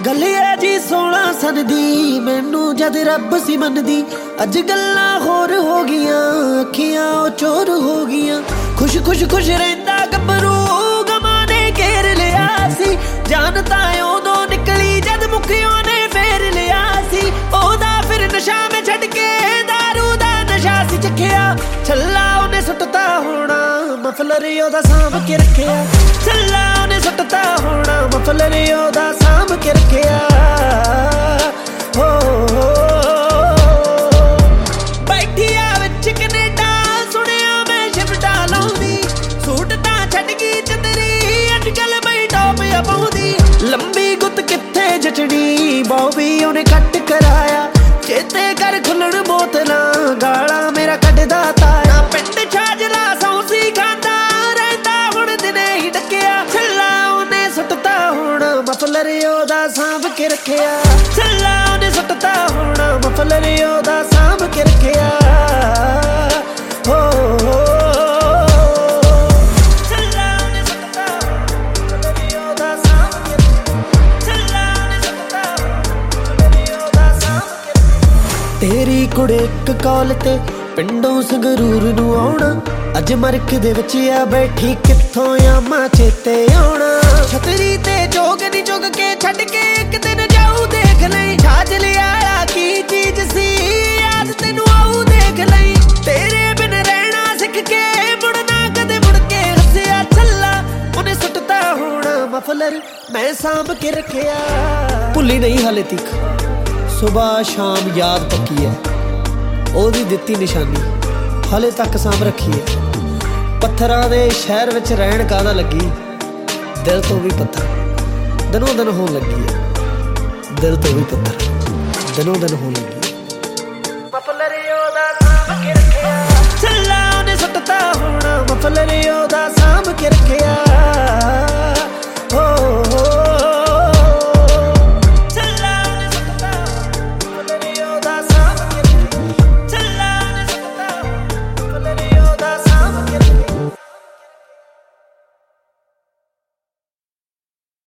गल है जी 16 सन दी मैनू जद रब सी मनदी अज गल्लां होर हो गियां अखियां चोर हो गियां खुश खुश खुश रहिंदा गभरू गमां ने घेर लिया सी जान तां उदों निकली जद मुखियों ने फेर लिया सी ओदा फिर नशा में छड़ के दारू दा नशा सी चखिया छल्ला उन्हें सुटता होना मफलर ओदा सांभ के रखिया छल्ला उन्हें सुटता होना मफलर ओदा सांभ के रखिया हो बैठिया विच कनेडा सुनिया मैं शिफ्टा लाउंदी सूट तां छड़ गई चतरी अजकल बई टॉप पाउंदी लंबी गुत कित्थे जचड़ी बॉबी उन्हें कट कराया चेते कर खुलण बोतलां गाला मेरा कटदा ताया पिंड छाजला सौंसी खांदा रहंदा हुण दिने ही डकिया छल्ला उन्हें सुटता होना मफलर ओदा सांभ के रखिया छल्ला उन्हें सुटता होना मफलर ओदा सांभ के रखिया हो छल्ला उन्हें सुटता मफलर ओदा सांभ के छल्ला उन्हें सुटता मफलर ओदा सांभ के तेरी कुड़े इक कॉल ते पिंडों संगरूर नूं आउणा अज मरख दे विच आ बैठी कित्थों आमा चेते आउणा छतरी ते जोग नी जोग के छड्ड के एक दिन जाऊ देख लई छाज लिया की चीज सी याद तैनूं आऊ देख लई तेरे बिन रहना सिख के मुड़ना कदे मुड़ के हसिया छल्ला उन्हें सुटता होना मफलर मैं सांभ के रखिया भुल्ली नहीं हाले तक सुबह शाम याद पक्की है ओदी दित्ती निशानी हाले तक सांभ रखी है पत्थरां दे शहर विच रहण काहदा लगी दिल तो भी पत्थर दिनों दिन होण लगी है दिल तो भी पत्थर दिनों दिन होण लगी है मफलर ओदा सांभ के रखिया छल्ला उन्हें सुटता होना मफलर